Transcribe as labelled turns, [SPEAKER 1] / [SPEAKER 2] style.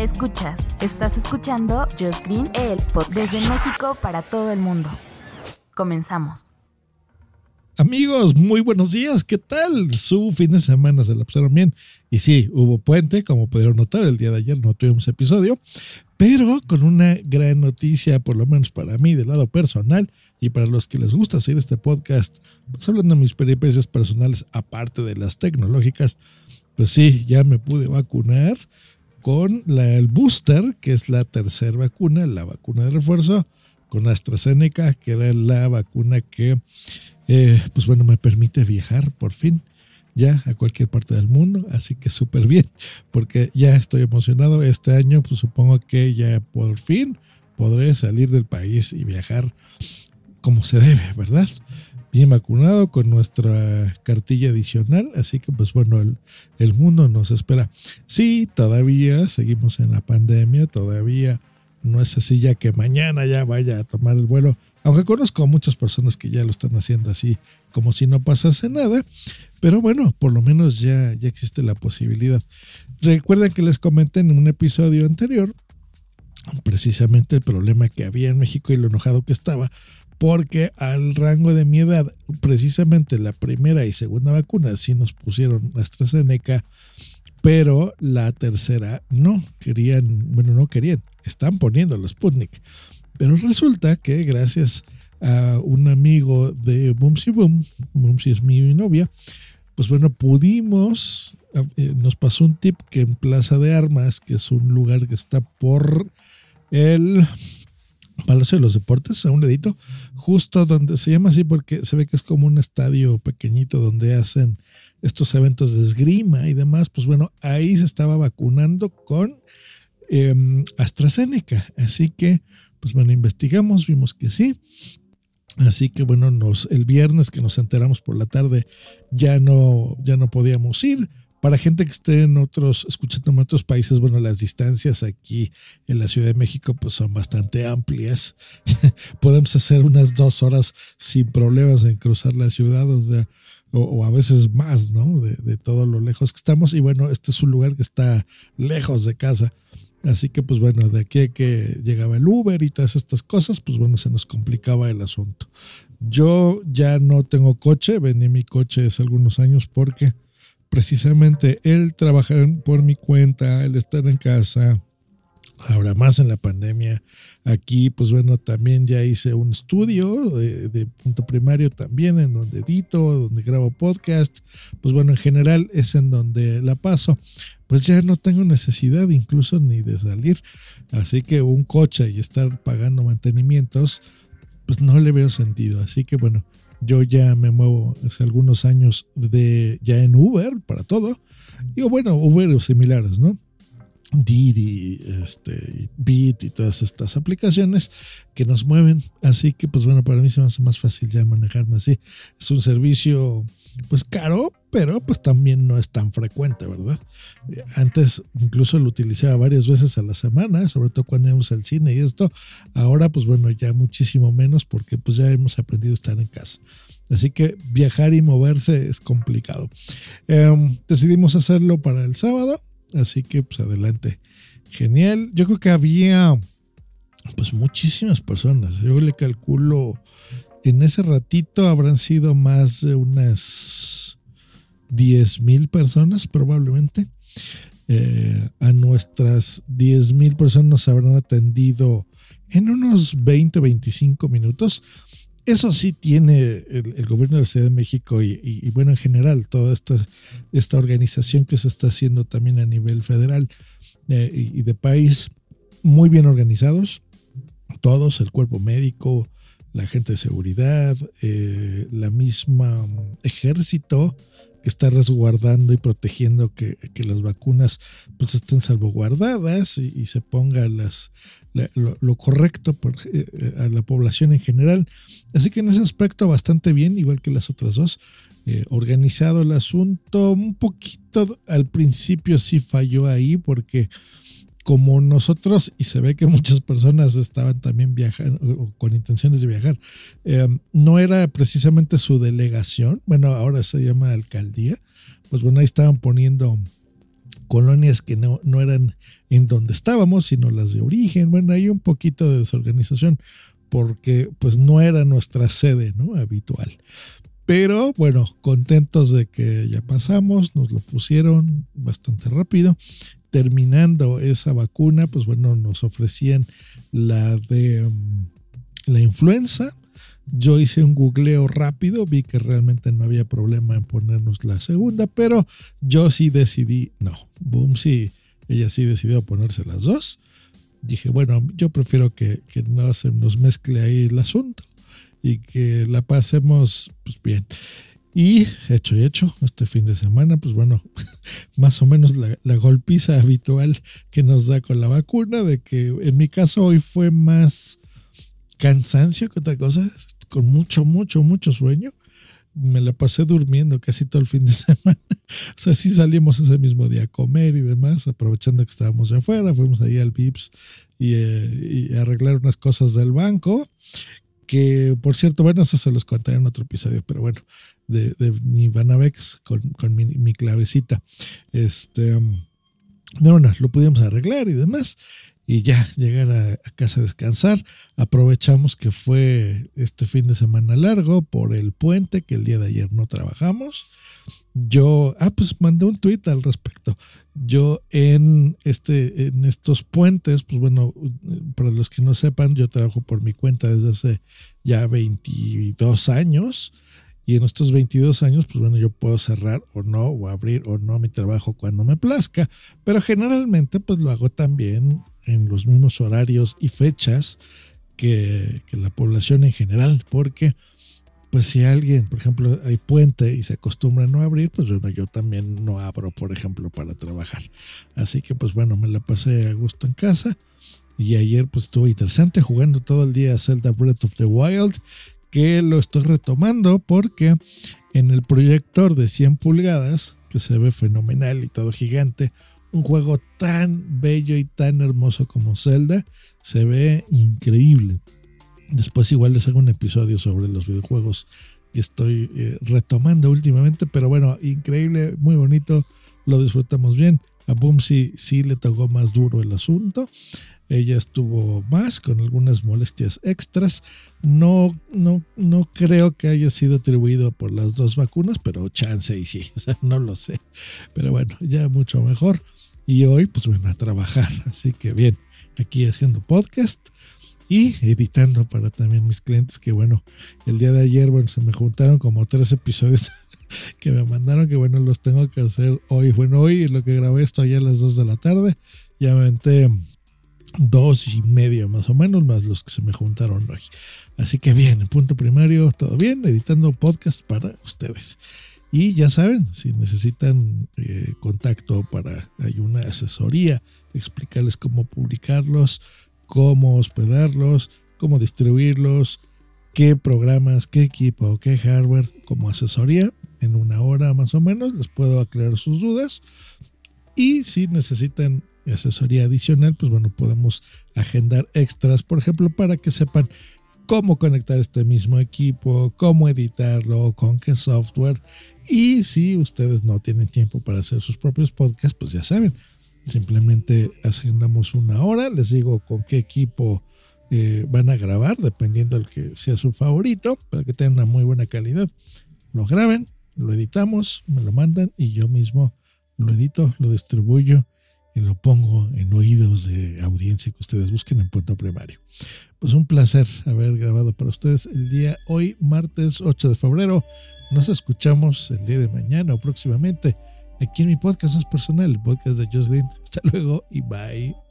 [SPEAKER 1] Estás escuchando Just Green, el podcast desde México para todo el mundo. Comenzamos.
[SPEAKER 2] Amigos, muy buenos días, ¿qué tal? Su fin de semana se la pasaron bien. Y sí, hubo puente, como pudieron notar, el día de ayer no tuvimos episodio, pero con una gran noticia, por lo menos para mí, del lado personal, y para los que les gusta hacer este podcast, pues hablando de mis peripecias personales, aparte de las tecnológicas, pues sí, ya me pude vacunar con el booster, que es la tercera vacuna, la vacuna de refuerzo, con AstraZeneca, que era la vacuna que pues bueno, me permite viajar por fin ya a cualquier parte del mundo, así que súper bien, porque ya estoy emocionado. Este año pues supongo que ya por fin podré salir del país y viajar como se debe, ¿verdad? Bien vacunado con nuestra cartilla adicional, así que pues bueno, el mundo nos espera. Sí, todavía seguimos en la pandemia, todavía no es así ya que mañana ya vaya a tomar el vuelo, aunque conozco a muchas personas que ya lo están haciendo así como si no pasase nada, pero bueno, por lo menos ya existe la posibilidad. Recuerden que les comenté en un episodio anterior precisamente el problema que había en México y lo enojado que estaba, porque al rango de mi edad, precisamente la primera y segunda vacuna sí nos pusieron AstraZeneca, pero la tercera no querían, están poniendo la Sputnik. Pero resulta que gracias a un amigo de Bumsy Boom, Bumsy es mi novia, pues bueno, pudimos, nos pasó un tip que en Plaza de Armas, que es un lugar que está por el Palacio de los Deportes, a un ladito, justo donde se llama así porque se ve que es como un estadio pequeñito donde hacen estos eventos de esgrima y demás, pues bueno, ahí se estaba vacunando con AstraZeneca, así que pues bueno, investigamos, vimos que sí, así que bueno, el viernes que nos enteramos por la tarde ya no podíamos ir. Para gente que esté escuchando en otros países, bueno, las distancias aquí en la Ciudad de México pues son bastante amplias. Podemos hacer unas 2 horas sin problemas en cruzar la ciudad, o sea, o a veces más, ¿no? De todo lo lejos que estamos. Y bueno, este es un lugar que está lejos de casa. Así que pues bueno, de aquí a que llegaba el Uber y todas estas cosas, pues bueno, se nos complicaba el asunto. Yo ya no tengo coche, vendí mi coche hace algunos años porque precisamente el trabajar por mi cuenta, el estar en casa, ahora más en la pandemia, aquí pues bueno, también ya hice un estudio de punto primario también, en donde edito, donde grabo podcast, pues bueno, en general es en donde la paso, pues ya no tengo necesidad incluso ni de salir, así que un coche y estar pagando mantenimientos, pues no le veo sentido, así que bueno, yo ya me muevo hace algunos años ya en Uber para todo. Digo, bueno, Uber o similares, ¿no? Didi, Bit y todas estas aplicaciones que nos mueven. Así que, pues bueno, para mí se me hace más fácil ya manejarme así. Es un servicio, pues caro, pero pues también no es tan frecuente, ¿verdad? Antes incluso lo utilizaba varias veces a la semana, sobre todo cuando íbamos al cine y esto. Ahora, pues bueno, ya muchísimo menos porque pues ya hemos aprendido a estar en casa. Así que viajar y moverse es complicado. Decidimos hacerlo para el sábado. Así que pues adelante, genial. Yo creo que había pues muchísimas personas. Yo le calculo en ese ratito habrán sido más de unas 10,000 personas probablemente. A nuestras 10,000 personas nos habrán atendido en unos 20-25 minutos. Eso sí tiene el gobierno de la Ciudad de México y bueno, en general, toda esta organización que se está haciendo también a nivel federal y de país, muy bien organizados, todos, el cuerpo médico, la gente de seguridad, la misma ejército que está resguardando y protegiendo que las vacunas pues estén salvaguardadas y se ponga lo correcto a la población en general. Así que en ese aspecto bastante bien, igual que las otras dos. Organizado el asunto, un poquito al principio sí falló ahí porque como nosotros, y se ve que muchas personas estaban también viajando o con intenciones de viajar, no era precisamente su delegación, bueno, ahora se llama alcaldía, pues bueno, ahí estaban poniendo colonias que no eran en donde estábamos, sino las de origen. Bueno, hay un poquito de desorganización porque pues no era nuestra sede, ¿no?, habitual. Pero bueno, contentos de que ya pasamos, nos lo pusieron bastante rápido. Terminando esa vacuna, pues bueno, nos ofrecían la de la influenza. Yo hice un googleo rápido, vi que realmente no había problema en ponernos la segunda, pero yo sí decidí, no, Boomsy, ella sí decidió ponerse las dos. Dije, bueno, yo prefiero que no se nos mezcle ahí el asunto y que la pasemos pues bien. Y hecho, este fin de semana, pues bueno, más o menos la golpiza habitual que nos da con la vacuna, de que en mi caso hoy fue más cansancio que otra cosa, con mucho sueño. Me la pasé durmiendo casi todo el fin de semana. O sea, sí salimos ese mismo día a comer y demás, aprovechando que estábamos de afuera, fuimos ahí al Vips y arreglar unas cosas del banco, que por cierto, bueno, eso se los contaré en otro episodio, pero bueno, de mi Banamex con mi clavecita. Bueno, lo pudimos arreglar y demás. Y ya llegar a casa a descansar. Aprovechamos que fue este fin de semana largo por el puente, que el día de ayer no trabajamos. Yo, pues mandé un tweet al respecto. Yo en estos puentes, pues bueno, para los que no sepan, yo trabajo por mi cuenta desde hace ya 22 años. Y en estos 22 años, pues bueno, yo puedo cerrar o no, o abrir o no mi trabajo cuando me plazca. Pero generalmente, pues lo hago también en los mismos horarios y fechas que la población en general, porque pues si alguien, por ejemplo, hay puente y se acostumbra a no abrir, pues bueno, yo también no abro, por ejemplo, para trabajar. Así que pues bueno, me la pasé a gusto en casa y ayer pues estuvo interesante jugando todo el día Zelda Breath of the Wild, que lo estoy retomando porque en el proyector de 100 pulgadas, que se ve fenomenal y todo gigante, un juego tan bello y tan hermoso como Zelda, se ve increíble. Después igual les hago un episodio sobre los videojuegos que estoy retomando últimamente, pero bueno, increíble, muy bonito, lo disfrutamos bien. A Boomsy sí le tocó más duro el asunto. Ella estuvo más con algunas molestias extras. No creo que haya sido atribuido por las dos vacunas, pero chance y sí, o sea, no lo sé. Pero bueno, ya mucho mejor. Y hoy, pues bueno, a trabajar. Así que bien, aquí haciendo podcast y editando para también mis clientes, que bueno, el día de ayer, bueno, se me juntaron como 3 episodios que me mandaron, que bueno, los tengo que hacer hoy. Bueno, hoy es lo que grabé esto allá a las 2 de la tarde. Ya me aventé 2:30 más o menos, más los que se me juntaron hoy. Así que bien, en punto primario, todo bien, editando podcast para ustedes. Y ya saben, si necesitan contacto hay una asesoría, explicarles cómo publicarlos, cómo hospedarlos, cómo distribuirlos, qué programas, qué equipo, qué hardware, como asesoría, en 1 hora más o menos les puedo aclarar sus dudas. Y si necesitan asesoría adicional, pues bueno, podemos agendar extras, por ejemplo, para que sepan cómo conectar este mismo equipo, cómo editarlo, con qué software. Y si ustedes no tienen tiempo para hacer sus propios podcasts, pues ya saben, simplemente agendamos 1 hora, les digo con qué equipo van a grabar, dependiendo del que sea su favorito, para que tengan una muy buena calidad. Lo graben, lo editamos, me lo mandan y yo mismo lo edito, lo distribuyo y lo pongo en oídos de audiencia que ustedes busquen en punto primario. Pues un placer haber grabado para ustedes el día hoy, martes 8 de febrero. Nos escuchamos el día de mañana o próximamente aquí en mi podcast es personal, el podcast de Josh Green. Hasta luego y bye.